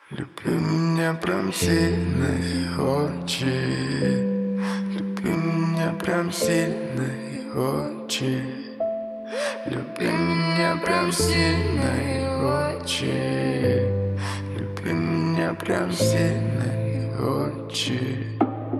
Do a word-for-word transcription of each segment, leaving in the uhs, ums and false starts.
Люби меня прям сильно и очень. Люби меня прям сильно и очень. Люби меня прям сильно и очень. Люби меня прям сильно и очень.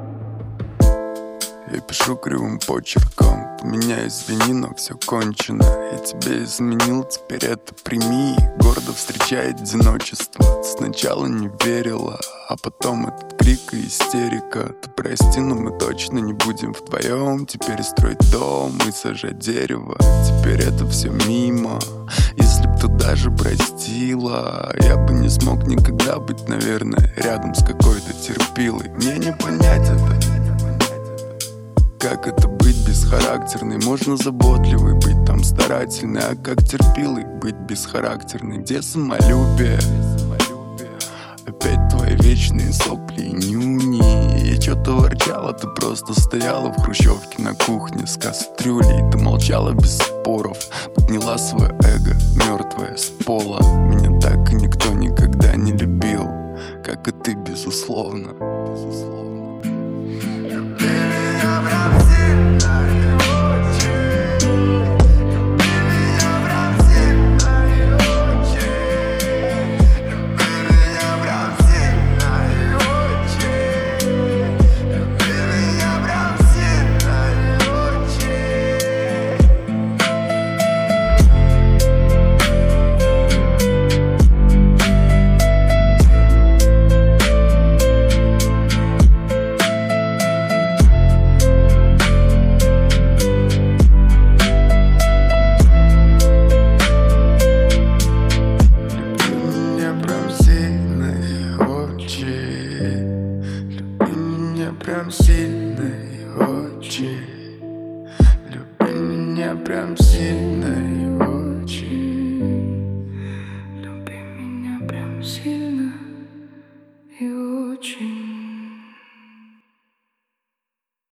Я пишу кривым почерком, ты меня извини, но все кончено. Я тебя изменил, теперь это прими. Гордо встречает одиночество. Ты сначала не верила, а потом этот крик и истерика. Ты прости, но мы точно не будем вдвоем. Теперь строить дом и сажать дерево. Теперь это все мимо. Если б ты даже простила, я бы не смог никогда быть, наверное, рядом с какой-то терпилой. Мне не понять это. Как это быть бесхарактерной? Можно заботливый быть, там старательный. А как терпилый быть бесхарактерный? Где самолюбие? Опять твои вечные сопли и нюни. Я что-то ворчала, ты просто стояла в хрущевке на кухне с кастрюлей. Ты молчала без споров, подняла свое эго, мертвое с пола. Меня так и никто никогда не любил, как и ты, безусловно. Безусловно. Прям сильно и очень. Люби меня прям сильно и очень. Люби меня прям сильно и очень.